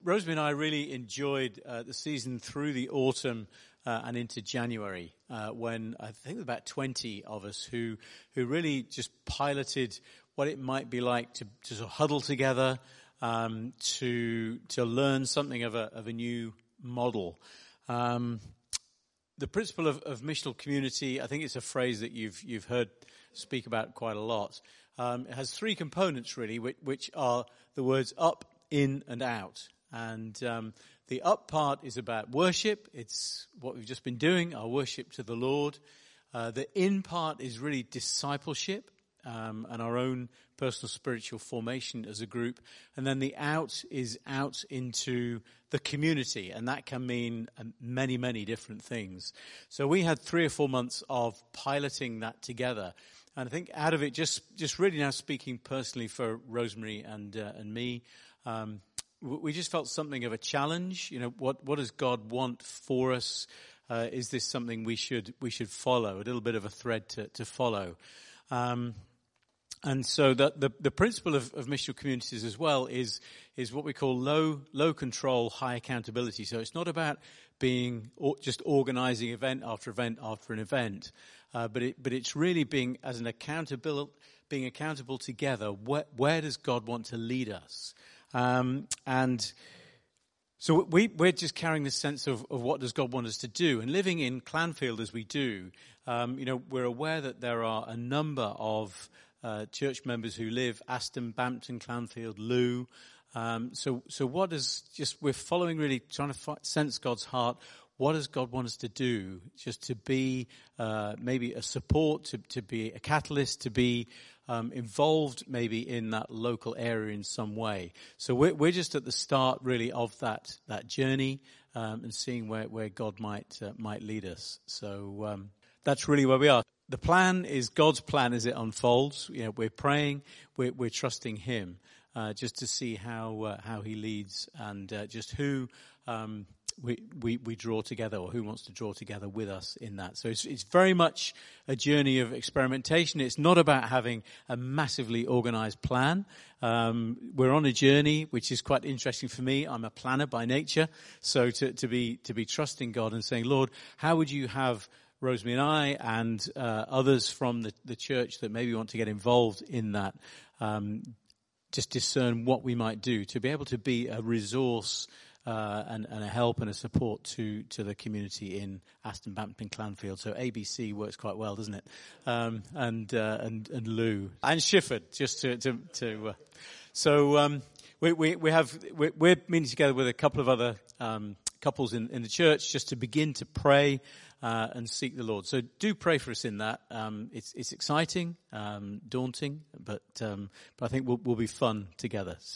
Rosemary and I really enjoyed the season through the autumn and into January, when I think about 20 of us who really just piloted what it might be like to sort of huddle together, to learn something of a new model. The principle of missional community, I think it's a phrase that you've heard speak about quite a lot. It has three components really, which are the words up, in, and out. And the up part is about worship. It's what we've just been doing, our worship to the Lord. The in part is really discipleship and our own personal spiritual formation as a group. And then the out is out into the community, and that can mean many, many different things. So we had 3 or 4 months of piloting that together. And I think out of it, just really now speaking personally for Rosemary and me, we just felt something of a challenge. You know, what does God want for us? Is this something we should follow? A little bit of a thread to follow. And so the principle of missional communities as well is what we call low control, high accountability. So it's not about being just organizing event after event after an event, but it's really being accountable together. Where does God want to lead us? And so we're just carrying this sense of what does God want us to do. And living in Clanfield as we do, we're aware that there are a number of church members who live Aston, Bampton, Clanfield, Lou. So what is we're following, really trying to sense God's heart. What does God want us to do? Just to be maybe a support, to be a catalyst, to be involved maybe in that local area in some way. So we're just at the start really of that journey and seeing where God might lead us. So that's really where we are. The plan is God's plan as it unfolds. You know, we're praying, we're trusting Him just to see how He leads and just who we draw together, or who wants to draw together with us in that. So it's very much a journey of experimentation. It's not about having a massively organized plan. We're on a journey, which is quite interesting for me. I'm a planner by nature. So to be trusting God and saying, Lord, how would you have Rosemary and I and others from the church that maybe want to get involved in that, just discern what we might do to be able to be a resource and a help and a support to the community in Aston, Bampton, Clanfield. So ABC works quite well, doesn't it? And Lou and Shifford, just to. So we're meeting together with a couple of other couples in the church just to begin to pray and seek the Lord. So do pray for us in that. It's exciting, daunting, but I think we'll be fun together. So.